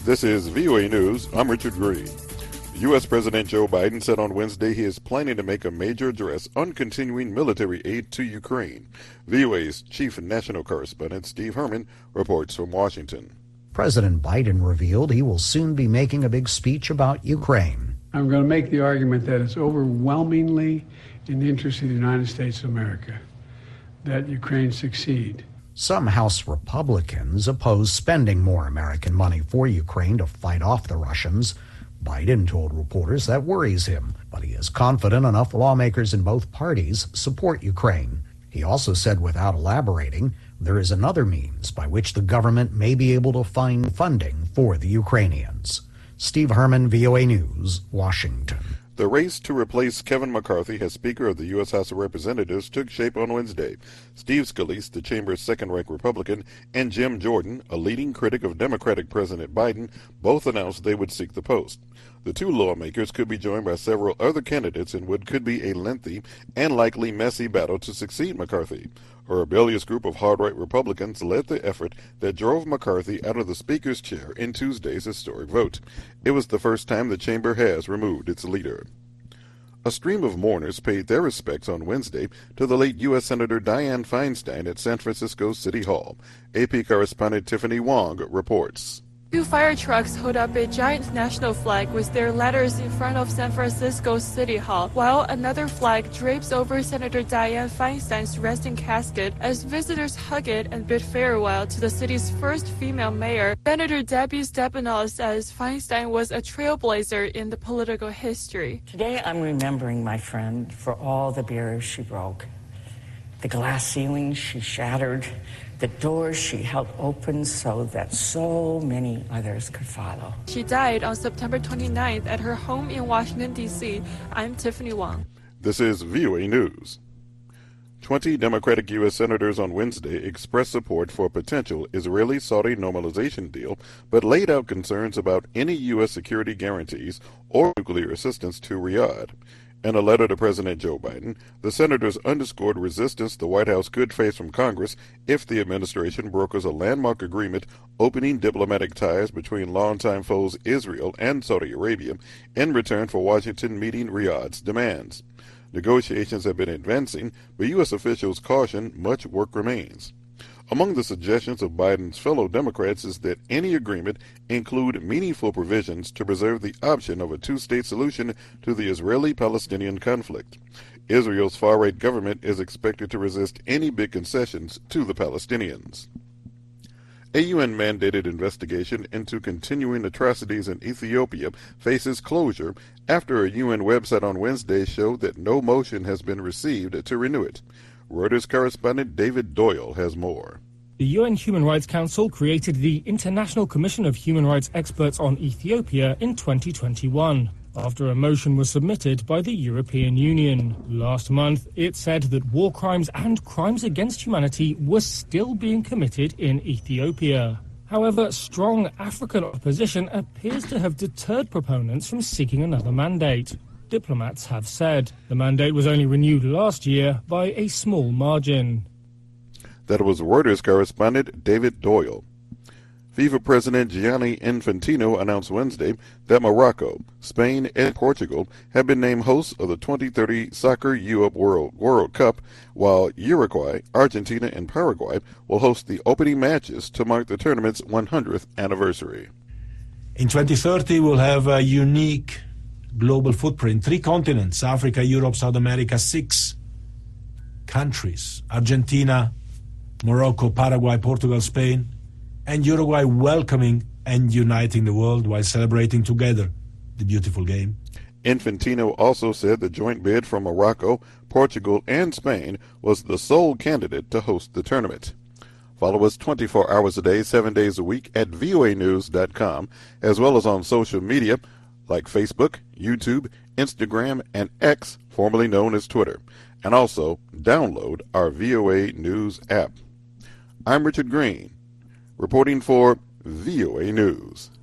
This is VOA News. I'm Richard Green. U.S. President Joe Biden said on Wednesday he is planning to make a major address on continuing military aid to Ukraine. VOA's chief national correspondent Steve Herman reports from Washington. President Biden revealed he will soon be making a big speech about Ukraine. I'm going to make the argument that it's overwhelmingly in the interest of the United States of America that Ukraine succeed. Some House Republicans oppose spending more American money for Ukraine to fight off the Russians. Biden told reporters that worries him, but he is confident enough lawmakers in both parties support Ukraine. He also said, without elaborating, there is another means by which the government may be able to find funding for the Ukrainians. Steve Herman, VOA News, Washington. The race to replace Kevin McCarthy as Speaker of the U.S. House of Representatives took shape on Wednesday. Steve Scalise, the chamber's second-ranked Republican, and Jim Jordan, a leading critic of Democratic President Biden, both announced they would seek the post. The two lawmakers could be joined by several other candidates in what could be a lengthy and likely messy battle to succeed McCarthy. A rebellious group of hard-right Republicans led the effort that drove McCarthy out of the Speaker's chair in Tuesday's historic vote. It was the first time the chamber has removed its leader. A stream of mourners paid their respects on Wednesday to the late U.S. Senator Dianne Feinstein at San Francisco City Hall. AP correspondent Tiffany Wong reports. 2 fire trucks hold up a giant national flag with their letters in front of San Francisco City Hall, while another flag drapes over Senator Dianne Feinstein's resting casket as visitors hug it and bid farewell to the city's first female mayor. Senator Debbie Stabenow says Feinstein was a trailblazer in the political history. Today I'm remembering my friend for all the barriers she broke, the glass ceilings she shattered, the doors she held open so that so many others could follow. She died on September 29th at her home in Washington, D.C. I'm Tiffany Wong. This is VOA News. 20 Democratic U.S. senators on Wednesday expressed support for a potential Israeli-Saudi normalization deal, but laid out concerns about any U.S. security guarantees or nuclear assistance to Riyadh. In a letter to President Joe Biden, the senators underscored resistance the White House could face from Congress if the administration brokers a landmark agreement opening diplomatic ties between longtime foes Israel and Saudi Arabia in return for Washington meeting Riyadh's demands. Negotiations have been advancing, but U.S. officials caution much work remains. Among the suggestions of Biden's fellow Democrats is that any agreement include meaningful provisions to preserve the option of a two-state solution to the Israeli-Palestinian conflict. Israel's far-right government is expected to resist any big concessions to the Palestinians. A UN-mandated investigation into continuing atrocities in Ethiopia faces closure after a UN website on Wednesday showed that no motion has been received to renew it. Reuters correspondent David Doyle has more. The UN Human Rights Council created the International Commission of Human Rights Experts on Ethiopia in 2021, after a motion was submitted by the European Union. Last month, it said that war crimes and crimes against humanity were still being committed in Ethiopia. However, strong African opposition appears to have deterred proponents from seeking another mandate. Diplomats have said the mandate was only renewed last year by a small margin. That was Reuters correspondent David Doyle. FIFA President Gianni Infantino announced Wednesday that Morocco, Spain, and Portugal have been named hosts of the 2030 Soccer Europe World Cup, while Uruguay, Argentina, and Paraguay will host the opening matches to mark the tournament's 100th anniversary. In 2030, we'll have a unique global footprint. 3 continents, Africa, Europe, South America, 6 countries, Argentina, Morocco, Paraguay, Portugal, Spain, and Uruguay welcoming and uniting the world while celebrating together the beautiful game. Infantino also said the joint bid from Morocco, Portugal, and Spain was the sole candidate to host the tournament. Follow us 24 hours a day, 7 days a week at voanews.com, as well as on social media like Facebook, YouTube, Instagram, and X, formerly known as Twitter. And also download our VOA News app. I'm Richard Green, reporting for VOA News.